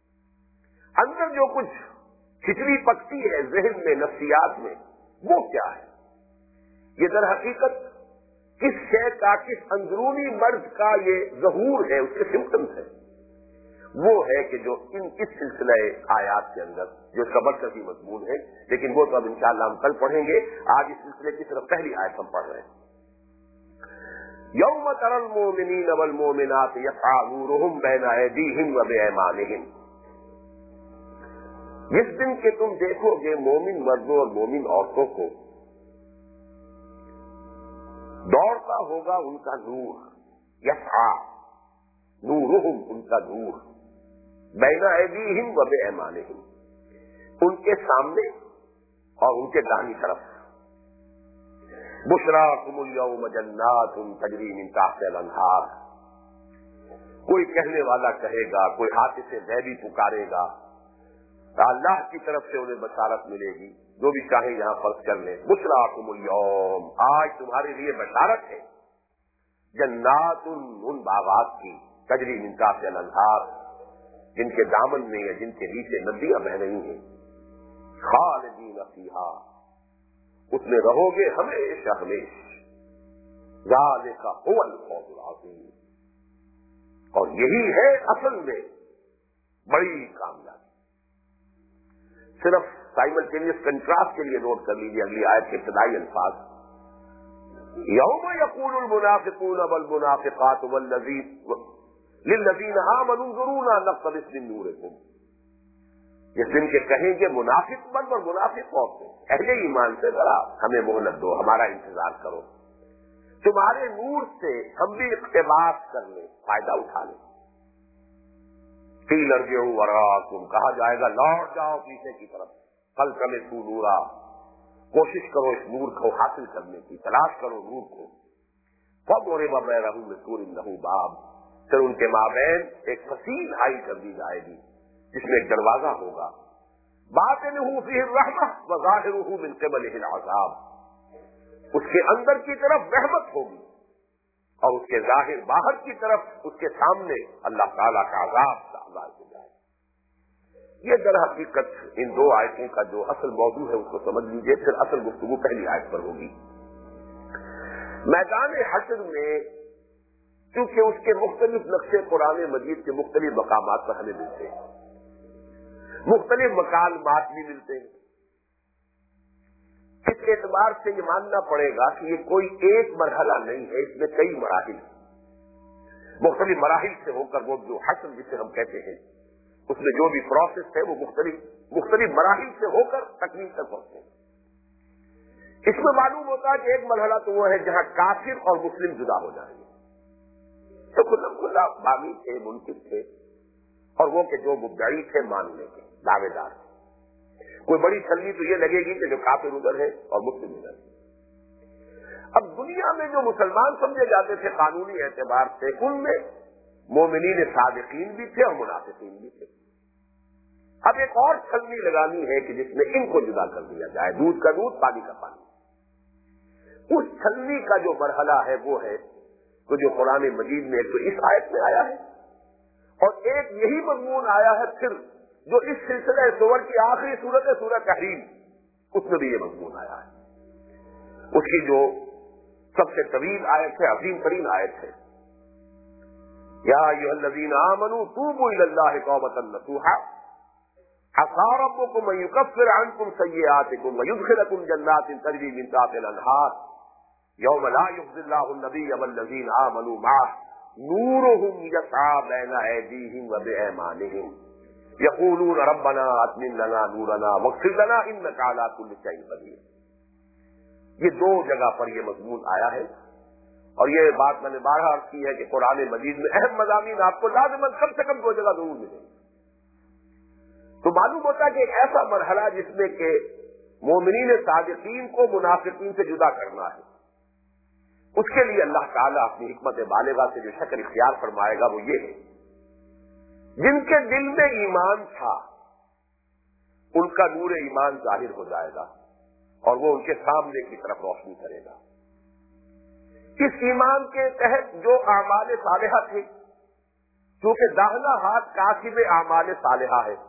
اندر جو کچھ کھچڑی پکتی ہے ذہن میں، نفسیات میں، وہ کیا ہے؟ یہ در حقیقت کس شے کا، کس اندرونی مرض کا یہ ظہور ہے، اس کے سمپٹمس ہیں. وہ ہے کہ جو اس سلسلہ آیات کے اندر جو اس کا مرکزی مضمون ہے، لیکن وہ تو اب انشاءاللہ ہم کل پڑھیں گے. آج اس سلسلے کی صرف پہلی آیت ہم پڑھ رہے ہیں. یوم تری المؤمنین والمؤمنات یسعی نورہم بین ایدیہم وبایمانہم، جس دن کہ تم دیکھو گے مومن مردوں اور مومن عورتوں کو دوڑتا ہوگا ان کا نور، یسعی نورہم ان کا نور، بین ایدیہم وبایمانہم ان کے سامنے اور ان کے داہنی طرف. بشراکم اليوم جنات تجری من تحتها الانہار، کوئی کہنے والا کہے گا، کوئی ہاتھ سے غیبی پکارے گا، اللہ کی طرف سے انہیں بشارت ملے گی. جو بھی چاہے یہاں فرض کر لیں. بشراکم اليوم، آج تمہارے لیے بشارت ہے، جنات ان باغات کی، تجری من تحتها الانہار جن کے دامن میں یا جن کے نیچے ندیاں بہ رہی ہیں. خالدین فیہا، اس میں رہو گے ہمیشہ ہمیش. ذالک هو الفوز العظیم، اور یہی ہے اصل میں بڑی کامیابی. صرف سائملٹینیس کنٹراسٹ کے لیے نوٹ کر لیجیے اگلی آیت کے ابتدائی الفاظ. یوم یقول المنافقون والمنافقات للذین آمنوا انظرونا نقتبس من نورکم، جس دن کے کہیں گے منافق مرد اور منافق عورتیں، اہل ایمان سے ذرا ہمیں مہلت دو، ہمارا انتظار کرو، تمہارے نور سے ہم بھی اقتباس کر لیں، فائدہ اٹھا لیں. قیل ارجعوا وراءکم، کہا جائے گا لوٹ جاؤ پیچھے کی طرف. فالتمسوا نورا، کوشش کرو اس نور کو حاصل کرنے کی، تلاش کرو نور کو. فضرب بینہم بسور لہ باب، پھر ان کے مابین ایک فصیل حائل کر دی جائے گی جس میں ایک دروازہ ہوگا. باطنہ فیہ الرحمہ وظاہرہ من قبلہ العذاب، اس کے اندر کی طرف رحمت ہوگی اور اس کے ظاہر باہر کی طرف اس کے سامنے اللہ تعالیٰ کا عذاب ہو جائے. یہ در حقیقت ان دو آیتوں کا جو اصل موضوع ہے اس کو سمجھ لیجیے، پھر اصل گفتگو پہلی آیت پر ہوگی. میدان حشر میں چونکہ اس کے مختلف نقشے قرآن مجید کے مختلف مقامات پر ہمیں ملتے ہیں، مختلف مکالمات بھی ملتے ہیں. اس اعتبار سے یہ ماننا پڑے گا کہ یہ کوئی ایک مرحلہ نہیں ہے، اس میں کئی مراحل، مختلف مراحل سے ہو کر وہ جو حشر جسے ہم کہتے ہیں اس میں جو بھی پروسیس ہے وہ مختلف مراحل سے ہو کر تکمیل تک پہنچتے ہیں. اس میں معلوم ہوتا ہے کہ ایک مرحلہ تو وہ ہے جہاں کافر اور مسلم جدا ہو جائیں گے، تو کھلا باغی تھے، منکر تھے، اور وہ کہ جو مدعی تھے ماننے کے دعوے دار تھے. کوئی بڑی چھلنی تو یہ لگے گی کہ جو کافر ادھر ہے اور مسلم ادھر ہے. اب دنیا میں جو مسلمان سمجھے جاتے تھے قانونی اعتبار سے، ان میں مومنین صادقین بھی تھے اور منافقین بھی تھے. اب ایک اور چھلنی لگانی ہے کہ جس میں ان کو جدا کر دیا جائے، دودھ کا دودھ پانی کا پانی. اس چھلنی کا جو مرحلہ ہے وہ ہے تو جو قرآن مجید میں ایک تو اس آیت میں آیا ہے اور ایک یہی مضمون آیا ہے پھر جو اس سلسلہ سور کی آخری سورت ہے سورہ تحریم، اس میں بھی یہ مضمون آیا ہے. اس کی جو سب سے طویل آیت ہے، عظیم ترین آیت ہے، یا ایھا الذین آمنوا توبوا الی اللہ توبۃ نصوحا عسى ربكم ان يكفر عنكم سيئاتكم ويدخلكم جنات تجري من تحتها الانهار يوم لا يخزي الله النبي والذين آمنوا معه نورهم يسعى بين أيديهم وبأيمانهم يقولون ربنا أتمم لنا نورنا واغفر لنا إنك على كل شيء قدير. یہ دو جگہ پر یہ مضمون آیا ہے اور یہ بات میں نے بارہا عرض کی ہے کہ قرآن مجید میں اہم مضامین آپ کو لازماً کم سے کم دو جگہ ضرور ملیں گے. تو معلوم ہوتا ہے کہ ایک ایسا مرحلہ جس میں کہ مومنین صادقین کو منافقین سے جدا کرنا ہے، اس کے لیے اللہ تعالیٰ اپنی حکمت بالغہ سے جو شکل اختیار فرمائے گا وہ یہ ہے، جن کے دل میں ایمان تھا ان کا نور ایمان ظاہر ہو جائے گا اور وہ ان کے سامنے کی طرف روشنی کرے گا. اس ایمان کے تحت جو اعمال صالحہ تھے، کیونکہ داہنا ہاتھ کاسب اعمال صالحہ ہے،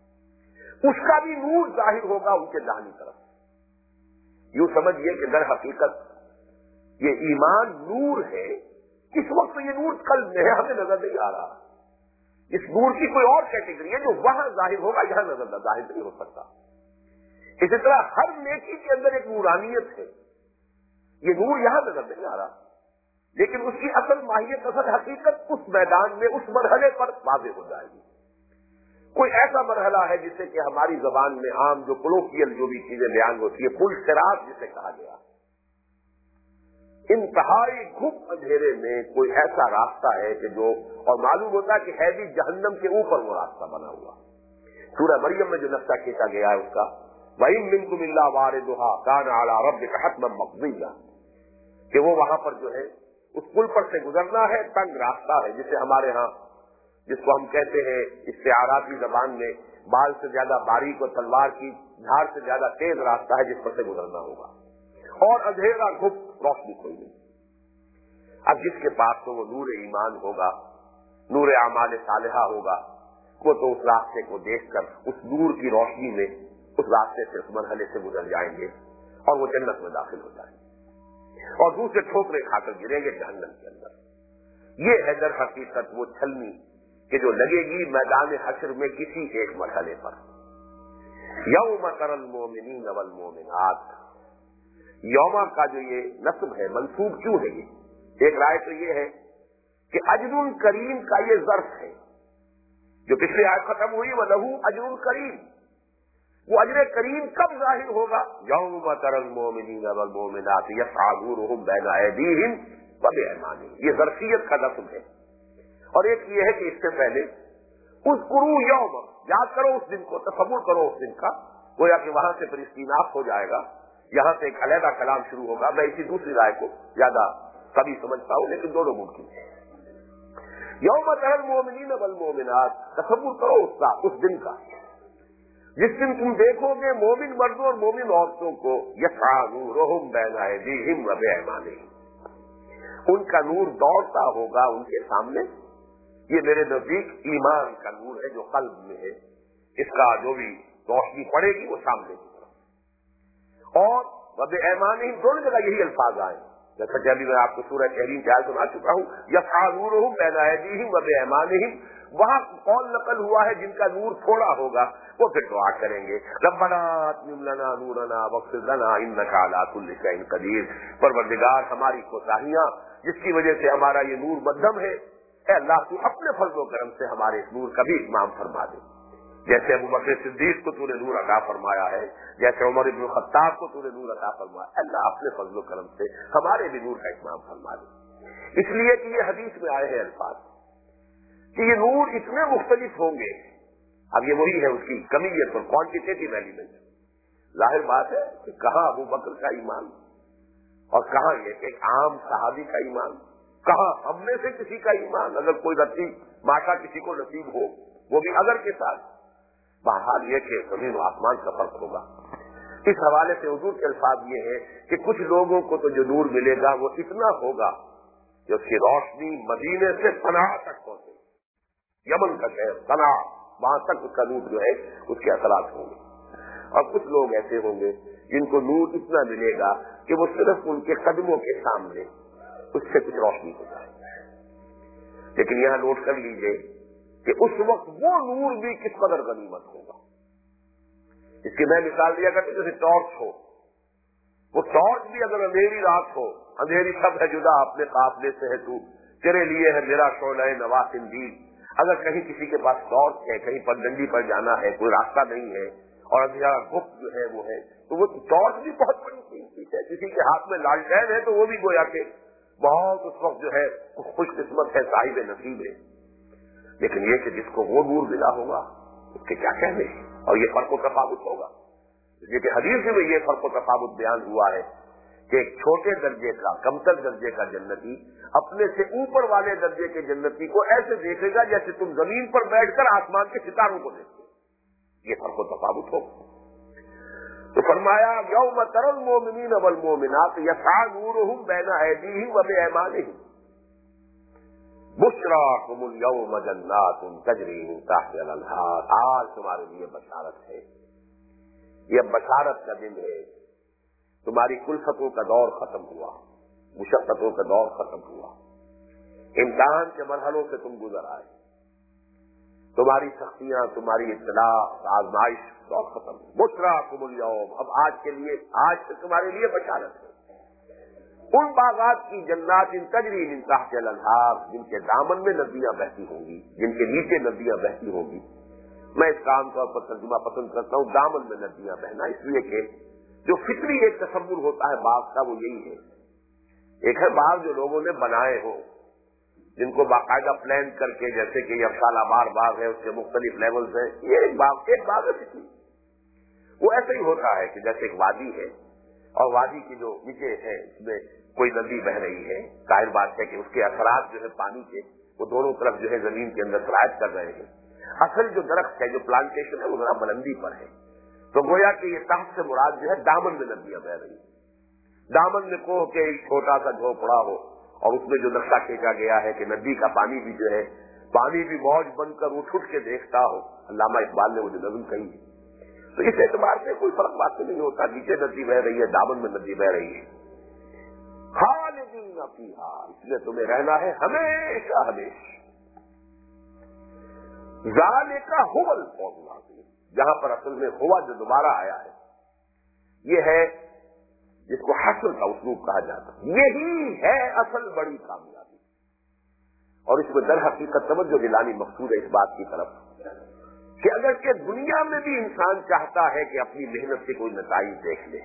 اس کا بھی نور ظاہر ہوگا ان کے داہنی طرف. یوں سمجھیے کہ در حقیقت یہ ایمان نور ہے. اس وقت یہ نور قلب میں ہے، ہمیں نظر نہیں آ رہا. اس نور کی کوئی اور کیٹیگری ہے جو وہاں ظاہر ہوگا، یہاں نظر ظاہر نہیں ہو سکتا. اسی طرح ہر نیکی کے اندر ایک نورانیت ہے. یہ نور یہاں نظر نہیں آ رہا، لیکن اس کی اصل ماہیت، اصل حقیقت اس میدان میں، اس مرحلے پر واضح ہو جائے گی. کوئی ایسا مرحلہ ہے جسے کہ ہماری زبان میں عام جو کولوکیل جو بھی چیزیں بیان ہوتی ہے، پل صراط جسے کہا گیا، انتہائی گھپ اندھیرے میں کوئی ایسا راستہ ہے کہ جو، اور معلوم ہوتا ہے کہ ہے بھی جہنم کے اوپر وہ راستہ بنا ہوا. سورہ مریم میں جو نقشہ کھینچا گیا ہے اس کا، وَإِن مِّنكُمْ إِلَّا وَارِدُهَا كَانَ عَلَىٰ رَبِّكَ حَتْمًا مَّقْضِيًّا، کہ وہ وہاں پر جو ہے اس پل پر سے گزرنا ہے. تنگ راستہ ہے جسے ہمارے ہاں، جس کو ہم کہتے ہیں استعاراتی زبان میں، بال سے زیادہ باریک اور تلوار کی دھار سے زیادہ تیز راستہ ہے جس پر سے گزرنا ہوگا، اور اندھیرا گھپ، روشنی کوئی نہیں. اب جس کے پاس تو وہ نور ایمان ہوگا، نور اعمال صالحہ ہوگا، وہ تو اس راستے کو دیکھ کر اس نور کی روشنی میں اس راستے سے، اس مرحلے سے گزر جائیں گے اور وہ جنت میں داخل ہو جائیں گے، اور دوسرے ٹھوکریں کھا کر گریں گے جہنم کے اندر. یہ ہے در حقیقت وہ چھلنی کہ جو لگے گی میدان حشر میں کسی ایک مرحلے پر. یوم تری المؤمنین والمؤمنات، یوما کا جو یہ نصب ہے، منصوب کیوں ہے یہ؟ ایک رائے تو یہ ہے کہ اجر کریم کا یہ ظرف ہے. جو پچھلی آیت ختم ہوئی وَلَهُ اجر کریم، وہ اجر کریم کب ظاہر ہوگا؟ یوم تری المؤمنین والمؤمنات یسعی نورهم بین ایدیہم وبایمانہم، یہ ظرفیت کا نصب ہے. اور ایک یہ ہے کہ اس سے پہلے اذکروا یوم، یاد کرو اس دن کو، تصور کرو اس دن کا، گویا کہ وہاں سے پھر استیناف ہو جائے گا، یہاں سے ایک علیحدہ کلام شروع ہوگا. میں اسی دوسری رائے کو زیادہ کبھی سمجھتا ہوں، لیکن دونوں ممکن ہے. یوم تری المؤمنین والمؤمنات، تصور کرو اس دن کا جس دن تم دیکھو گے مومن مردوں اور مومن عورتوں کو، یسعی نورہم بین ایدیہم وبایمانہم، ان کا نور دوڑتا ہوگا ان کے سامنے. یہ میرے نزدیک ایمان کا نور ہے جو قلب میں ہے، اس کا جو بھی روشنی پڑے گی وہ سامنے کی طرف. اور وبایمانہم دونوں جگہ یہی الفاظ آئے، جیسا کہ ابھی میں آپ کو سورہ تحریم کی آیت سنا چکا ہوں، یسعی نورہم بین ایدیہم وبایمانہم. وہاں قول نقل ہوا ہے جن کا نور تھوڑا ہوگا وہ پھر دعا کریں گے، ربنا اتمم لنا نورنا واغفر لنا انک علی کل شیء قدیر، پروردگار ہماری کوتاہیاں جس کی وجہ سے ہمارا یہ نور مدھم ہے، اے اللہ تو اپنے فضل و کرم سے ہمارے اس نور کا بھی اتمام فرما دے. جیسے ابو بکر صدیق کو تو نے نور عطا فرمایا ہے، جیسے عمر بن الخطاب کو تو نے نور عطا فرمایا، اللہ اپنے فضل و کرم سے ہمارے بھی نور کا اتمام فرما دے. اس لیے کہ یہ حدیث میں آئے ہیں الفاظ کہ یہ نور اتنے مختلف ہوں گے. اب یہ وہی ہے اس کی کمیت اور کوانٹیٹیو ایلیمنٹ. ظاہر بات ہے کہ کہاں ابو بکر کا ایمان اور کہاں یہ ایک عام صحابی کا ایمان، کہاں ہم میں سے کسی کا ایمان، اگر کوئی نصیب ماشا کسی کو نصیب ہو وہ بھی اگر کے ساتھ. بہرحال یہ کہ زمین و آسمان کا فرق ہوگا. اس حوالے سے حضور کے الفاظ یہ ہے کہ کچھ لوگوں کو تو جو نور ملے گا وہ اتنا ہوگا کہ اس کی روشنی مدینے سے صنعاء تک پہنچے، یمن کا شہر صنعاء، وہاں تک اس کا نور جو ہے اس کے اثرات ہوں گے. اور کچھ لوگ ایسے ہوں گے جن کو نور اتنا ملے گا کہ وہ صرف ان کے قدموں کے سامنے اس سے کچھ روشنی ہو جائے. لیکن یہاں نوٹ کر لیجئے کہ اس وقت وہ نور بھی کس قدر غنیمت ہوگا. اس کی میں مثال دیا کرتا ہوں، جیسے ٹارچ ہو، وہ ٹارچ بھی اگر اندھیری رات ہو، اندھیری سب ہے جدا اپنے قافلے سے ہے تو تیرے لیے ہے میرا شعلہ نواز اندیل. اگر کہیں کسی کے پاس ٹارچ ہے، کہیں پگڈنڈی پر جانا ہے، کوئی راستہ نہیں ہے اور اندھیرا گفت جو ہے وہ ہے، تو وہ ٹارچ بھی بہت بڑی چیز ہے. کسی کے ہاتھ میں لالٹین ہے تو وہ بھی گویا کہ بہت اس وقت جو ہے خوش قسمت ہے، صاحب نصیب ہے. لیکن یہ کہ جس کو وہ نور ملا ہوگا اس کے کیا کہنے ہیں، اور یہ فرق و تفاوت ہوگا. اس لیے کہ حدیث میں یہ فرق و تفاوت بیان ہوا ہے کہ ایک چھوٹے درجے کا، کمتر درجے کا جنتی اپنے سے اوپر والے درجے کے جنتی کو ایسے دیکھے گا جیسے تم زمین پر بیٹھ کر آسمان کے ستاروں کو دیکھتے. یہ فرق و تفاوت ہوگا. تو فرمایا یوم تری المؤمنین والمؤمنات یسعی نورہم بین ایدیہم وبایمانہم بشراکم اليوم جنات تجری من تحتها الانہار. آج تمہارے لیے بشارت ہے، یہ بشارت کا دن ہے. تمہاری کلفتوں کا دور ختم ہوا، مشقتوں کا دور ختم ہوا، امتحان کے مرحلوں سے تم گزر آئے. تمہاری سختیاں، تمہاری اطلاع، آزمائش اور ختم. بشراکم اليوم، اب آج کے لیے، آج سے تمہارے لیے بشارت ہے. ان باغات کی جنات تجری من تحت الانہار، جن کے دامن میں ندیاں بہتی ہوں گی، جن کے نیچے ندیاں بہتی ہوں گی. میں اس کا عام طور پر ترجمہ پسند کرتا ہوں دامن میں ندیاں بہنا، اس لیے کہ جو فطری ایک تصور ہوتا ہے باغ کا وہ یہی ہے. ایک ہے باغ جو لوگوں نے بنائے ہوں، جن کو باقاعدہ پلان کر کے، جیسے کہ یہ افسالہ بار باغ ہے، اس کے مختلف لیولز ہیں، یہ ایک باغ ہے فطری. وہ ایسے ہی ہوتا ہے کہ جیسے ایک وادی ہے اور وادی کی جو نیچے ہے اس میں کوئی ندی بہ رہی ہے، ظاہر بات ہے کہ اس کے اثرات جو ہے پانی کے وہ دونوں طرف جو ہے زمین کے اندر سرایت کر رہے ہیں. اصل جو درخت ہے، جو پلانٹیشن ہے، وہ ذرا بلندی پر ہے. تو گویا کہ یہ تحت سے مراد جو ہے دامن میں ندیاں بہ رہی ہیں. دامن میں کوہ کے ایک چھوٹا سا جھونپڑا ہو اور اس میں جو نقشہ کھینچا گیا ہے کہ ندی کا پانی بھی جو ہے، پانی بھی موج بن کر اٹھ کے دیکھتا ہو. علامہ اقبال نے وہ جو نظم کہی ہے، تو اس اعتبار سے کوئی فرق واقع نہیں ہوتا. نیچے ندی بہ رہی ہے، دامن میں ندی بہ رہی ہے. خالدین فیہا، اس لیے تمہیں رہنا ہے ہمیشہ ہمیشہ. ذالک ھو الفوز العظیم، جہاں پر اصل میں ہوا جو دوبارہ آیا ہے، یہ ہے جس کو حسن کا اسلوب کہا جاتا ہے. یہی ہے اصل بڑی کامیابی. اور اس میں در حقیقت توجہ دلانی مقصود ہے اس بات کی طرف کہ اگر کہ دنیا میں بھی انسان چاہتا ہے کہ اپنی محنت کے کوئی نتائج دیکھ لے.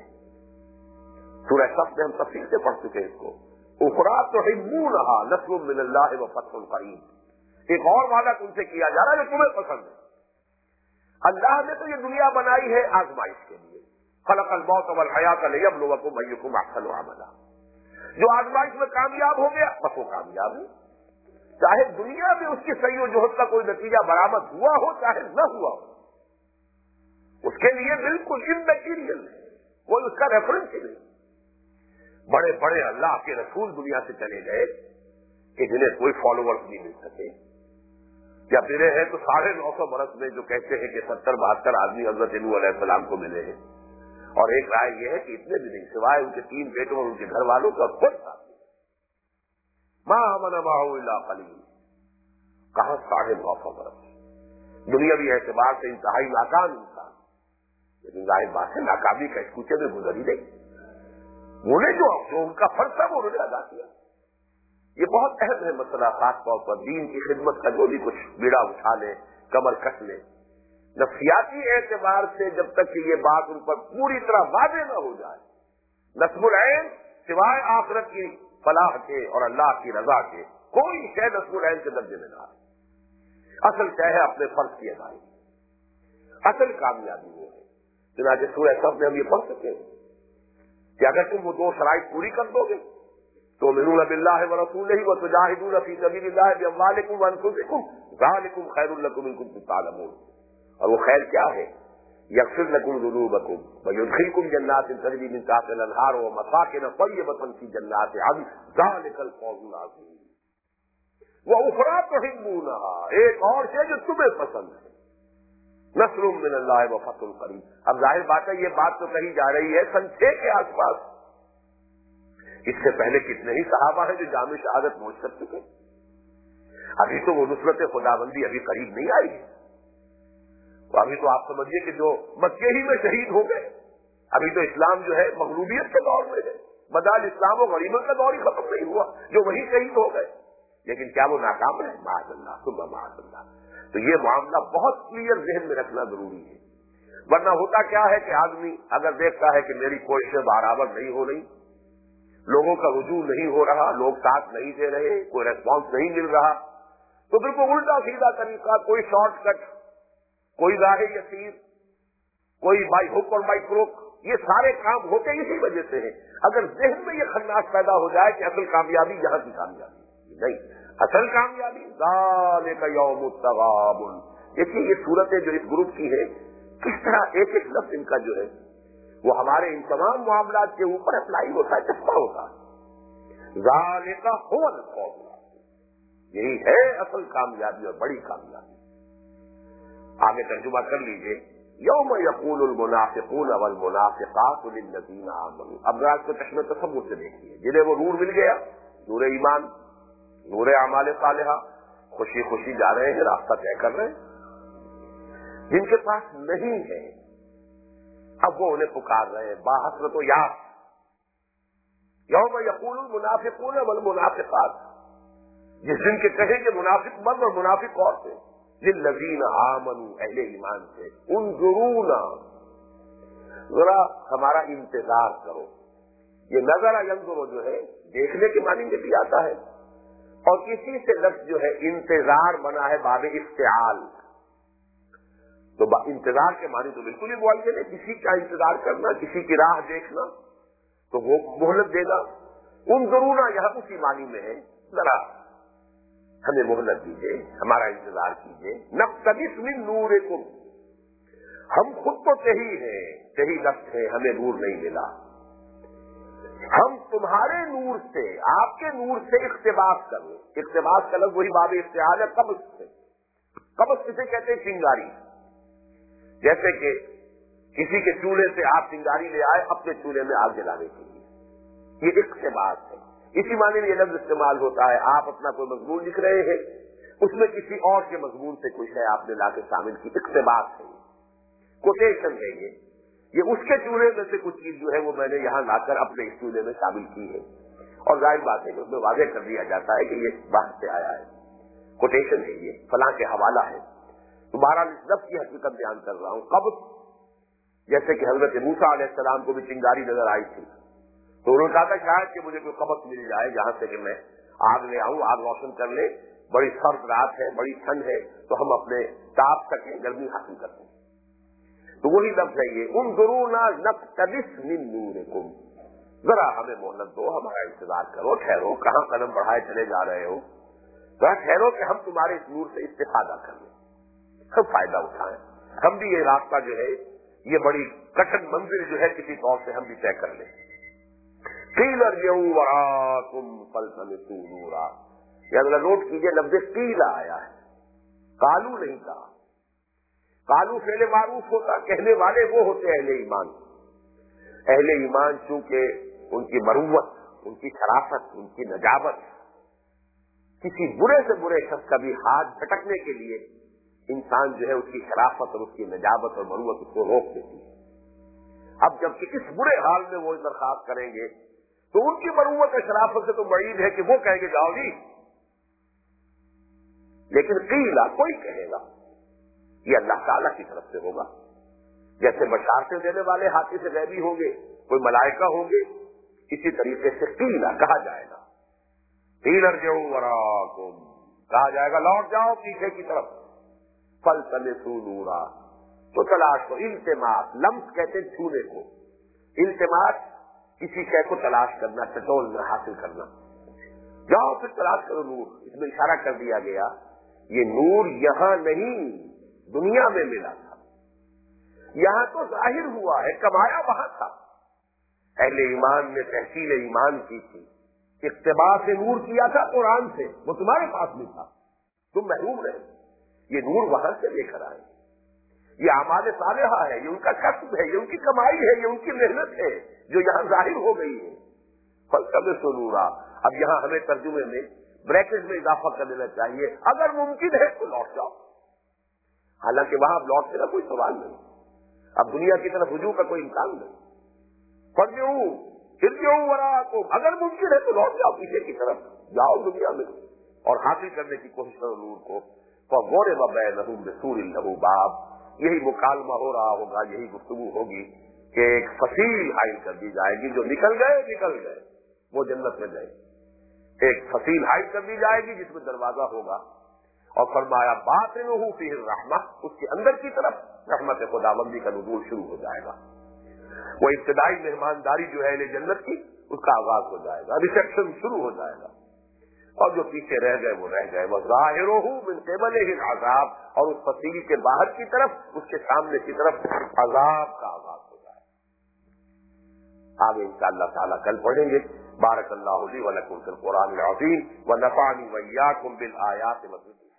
سورہ صف میں ہم تفصیل سے پڑھ چکے اس کو. اخری تحبونھا نصر من اللہ وفتح قریب، ایک اور وعدہ تم سے کیا جا رہا ہے جو تمہیں پسند ہے. اللہ نے تو یہ دنیا بنائی ہے آزمائش کے لیے. خلق الموت والحیات لیبلوکم ایکم احسن عملا. جو آزمائش میں کامیاب ہو گیا بس وہ کامیاب ہے، چاہے دنیا میں اس کی صحیح و جہد کا کوئی نتیجہ برآمد ہوا ہو چاہے نہ ہوا ہو. اس کے لیے بالکل اممیٹیریل ہے، کوئی اس کا ریفرنس ہی نہیں. بڑے بڑے اللہ کے رسول دنیا سے چلے گئے کہ جنہیں کوئی فالوورز نہیں مل سکے، یا پھرے ہیں تو 950 برس میں جو کہتے ہیں کہ 70-72 آدمی حضرت نوح علیہ السلام کو ملے ہیں. اور ایک رائے یہ ہے کہ اتنے بھی نہیں، سوائے ان کے 3 بیٹوں اور ان کے گھر والوں کا خود تھا. ما آمن معہ الا قلیل، کہاں 950 برس. دنیاوی اعتبار سے انتہائی ناکام انسان، لیکن ظاہر بات ہے ناکامی کا اس کوچے میں گزر ہی نہیں. انہیں جو ان کا فرض تھا وہ انہوں نے ادا کیا. یہ بہت اہم ہے مسئلہ، خاص طور پر دین کی خدمت کا جو بھی کچھ بیڑا اٹھا لے، کمر کس لے، نفسیاتی اعتبار سے جب تک کہ یہ بات ان پر پوری طرح واضح نہ ہو جائے، نصب العین سوائے آخرت کی فلاح کے اور اللہ کی رضا کے کوئی شے نصب العین کے درجے میں نہ آئے. اصل شے ہے اپنے فرض کی ادائیگی. اصل کامیابی وہ ہے. چنانچہ سورہ صف میں ہم یہ پڑھ سکتے ہیں کہ اگر تم وہ 2 شرائط پوری کر دو گے تؤمنون باللہ ورسولہ وتجاہدون فی سبیل اللہ باموالکم وانفسکم ذالکم خیر لکم ان کنتم تعلمون. اور وہ خیر کیا ہے؟ یغفر لکم ذنوبکم ویدخلکم جنات تجری من تحتہا الانہار ومساکن طیبۃ فی جنات عدن ذالک الفوز العظیم. واخری تحبونھا، ایک اور شے جو تمہیں پسند ہے، نصر من اللہ وفتح قریب. اب ظاہر بات ہے یہ بات تو کہی جا رہی ہے سن 6 کے آس پاس. اس سے پہلے کتنے ہی صحابہ ہیں جو جامع شہادت پہنچ کر چکے. ابھی تو وہ نصرت خداوندی ابھی قریب نہیں آئی ہے. تو ابھی تو آپ سمجھیے کہ جو مکے ہی میں شہید ہو گئے، ابھی تو اسلام جو ہے مغلوبیت کے دور میں ہے. بدال اسلام و غنیمت کا دور ہی ختم نہیں ہوا، جو وہی شہید ہو گئے. لیکن کیا وہ ناکام ہے؟ معاذ اللہ ثم معاذ اللہ. تو یہ معاملہ بہت کلیئر ذہن میں رکھنا ضروری ہے. ورنہ ہوتا کیا ہے کہ آدمی اگر دیکھتا ہے کہ میری کوششیں برابر نہیں ہو رہی، لوگوں کا رجوع نہیں ہو رہا، لوگ ساتھ نہیں دے رہے، کوئی ریسپانس نہیں مل رہا، تو بالکل الٹا سیدھا طریقہ، کوئی شارٹ کٹ، کوئی راہ یسیر، کوئی بائی ہک اور بائی کروک، یہ سارے کام ہوتے اسی وجہ سے ہیں. اگر ذہن میں یہ خناس پیدا ہو جائے کہ اصل کامیابی یہاں کی کامیابی نہیں، اصل کامیابی ذالک یوم التغابن. دیکھیے یہ صورتیں جو اس گروپ کی ہے، کس طرح ایک ایک لفظ ان کا جو ہے وہ ہمارے ان تمام معاملات کے اوپر اپلائی ہوتا ہے، چسپا ہوتا ہے. ذالک ھو الفوز، یہی ہے اصل کامیابی اور بڑی کامیابی. آگے ترجمہ کر لیجئے. یوم یقول المنافقون والمنافقات للذین آمنوا. اب رات کو چشم تصور سے دیکھیے، جنہیں وہ نور مل گیا، نور ایمان، نور اعمال صالحہ، خوشی خوشی جا رہے ہیں، راستہ طے کر رہے ہیں. جن کے پاس نہیں ہے اب وہ انہیں پکار رہے ہیں باحسرت و یاس یوم یقول المنافقون والمنافقات، جس دن کے کہیں گے منافق مرد اور منافق عورتیں للذین آمنوا اہل ایمان سے انظرونا ذرا ہمارا انتظار کرو. یہ نظر ینظر جو ہے دیکھنے کے معنی میں بھی آتا ہے اور اسی سے لفظ جو ہے انتظار بنا ہے باب افتعال. تو انتظار کے معنی تو بالکل ہی معین ہے، کسی کا انتظار کرنا، کسی کی راہ دیکھنا تو وہ مہلت دے گا. ان ضرور یہاں اسی معنی میں ہے ذرا ہمیں مہلت دیجیے، ہمارا انتظار کیجیے. نقتبس من نورکم، ہم خود تو صحیح ہیں، صحیح لفظ ہے، ہمیں نور نہیں ملا. ہم تمہارے نور سے، آپ کے نور سے اقتباس کر لیں. اقتباس کا لفظ وہی باب افتعال ہے قبض سے. قبض کسے کہتے ہیں؟ چنگاری. جیسے کہ کسی کے چولہے سے آپ چنگاری لے آئے اپنے چولہے میں آگ جلانے کے لیے، یہ اقتباس ہے. اسی معنی میں یہ لفظ استعمال ہوتا ہے. آپ اپنا کوئی مضمون لکھ رہے ہیں، اس میں کسی اور کے مضمون سے کچھ ہے آپ نے لا کے شامل کی، اقتباس ہے، کوٹیشن ہے. یہ اس کے چولہے میں سے کچھ چیز جو ہے وہ میں نے یہاں لا کر اپنے اس چولہے میں شامل کی ہے، اور ظاہر بات ہے کہ اس میں واضح کر دیا جاتا ہے کہ یہ باہر سے آیا ہے. کوٹیشن ہے، یہ فلاں کے حوالہ ہے. تمہارا اس لفظ کی حقیقت بیان کر رہا ہوں. قبض جیسے کہ حضرت موسیٰ علیہ السلام کو بھی چنگاری نظر آئی تھی تو انہوں نے کہا تھا شاید کہ مجھے کوئی قبض مل جائے جہاں سے کہ میں آگ لے آؤں، آگ روشن کر لے. بڑی سرد رات ہے، بڑی ٹھنڈ ہے، تو ہم اپنے تاپ سکیں، گرمی حاصل کر سکیں. تو وہی لفظ ہے یہ انظرونا نقتبس من نورکم، ذرا ہمیں مہلت دو، ہمارا انتظار کرو، ٹھہرو. کہاں قدم بڑھائے چلے جا رہے ہو؟ ذرا ٹھہرو کہ ہم تمہارے اس نور سے استفادہ کر لیں، ہم فائدہ اٹھائیں. ہم بھی یہ راستہ جو ہے، یہ بڑی کٹن منزل جو ہے کسی طور سے ہم بھی طے کر لیں. قیل ارجعوا وراءکم فالتمسوا نورا. یہ اگلا نوٹ کیجئے، لفظ قیل آیا ہے، قالو نہیں کہا. قالو فعل معروف ہوتا، کہنے والے وہ ہوتے اہل ایمان. اہل ایمان چونکہ ان کی مروت، ان کی شرافت، ان کی نجابت کسی برے سے برے شخص کا بھی ہاتھ جھٹکنے کے لیے انسان جو ہے اس کی شرافت اور اس کی نجابت اور مروت اس کو روک دیتی ہے. اب جبکہ اس برے حال میں وہ درخواست کریں گے تو ان کی مروت اور شرافت سے تو بعید ہے کہ وہ کہیں گے جاؤ جی. لیکن قیلا کوئی کہے گا، یہ اللہ تعالیٰ کی طرف سے ہوگا. جیسے بشارتیں دینے والے ہاتھی سے غیبی ہوں گے، کوئی ملائکہ ہوں گے، اسی طریقے سے قیلا کہا جائے گا. قیل ارجعوا وراءکم، کہا جائے گا لوٹ جاؤ پیچھے کی طرف. فالتمسوا نورا، تو تلاش کو. التماس لمس کہتے ہیں چھونے کو. التماس کسی شے کو تلاش کرنا، ٹٹولنا، حاصل کرنا. جاؤ پھر تلاش کرو نور. اس میں اشارہ کر دیا گیا یہ نور یہاں نہیں دنیا میں ملا تھا. یہاں تو ظاہر ہوا ہے، کمایا وہاں تھا. اہل ایمان نے تحصیل ایمان کی تھی، اقتباس نور کیا تھا قرآن سے، وہ تمہارے پاس بھی تھا، تم محروم رہے. یہ نور وہاں سے لے کر آئے. یہ اعمال صالحہ ہے، یہ ان کا کسب ہے، یہ ان کی کمائی ہے، یہ ان کی محنت ہے جو یہاں ظاہر ہو گئی ہے. فالتمسوا نورا. اب یہاں ہمیں ترجمے میں بریکٹ میں اضافہ کر دینا چاہیے، اگر ممکن ہے تو لوٹ جاؤ. حالانکہ وہاں اب لوٹنے کا کوئی سوال نہیں، اب دنیا کی طرف رجوع کا کوئی امکان نہیں. ارجعوا وراءکم، اگر ممکن ہے تو لوٹ جاؤ پیچھے کی طرف، جاؤ دنیا میں اور حاصل کرنے کی کوشش کرو نور کو. فضرب بینہم بسور لہ باب. یہی مکالمہ ہو رہا ہوگا، یہی گفتگو ہوگی کہ ایک فصیل حائل کر دی جائے گی. جو نکل گئے وہ جنت میں گئے. ایک فصیل حائل کر دی جائے گی جس میں دروازہ ہوگا، اور فرمایا باطنہ فیہ الرحمہ، اس کے اندر کی طرف رحمت خداوندی کا نزول شروع ہو جائے گا. وہ ابتدائی مہمانداری جو ہے اہل جنت کی، اس کا آغاز ہو جائے گا، ریسپشن شروع ہو جائے گا. اور جو پیچھے رہ گئے وہ رہ گئے. وظاہرہ من قبلہ العذاب، اور اس فصیل کے باہر کی طرف، اس کے سامنے کی طرف عذاب کا آغاز ہو جائے گا. آگے انشاءاللہ تعالیٰ کل پڑھیں گے. بارک اللہ لی ولکم فی القرآن العظیم ونفعنی وإیاکم بالآیات والذکر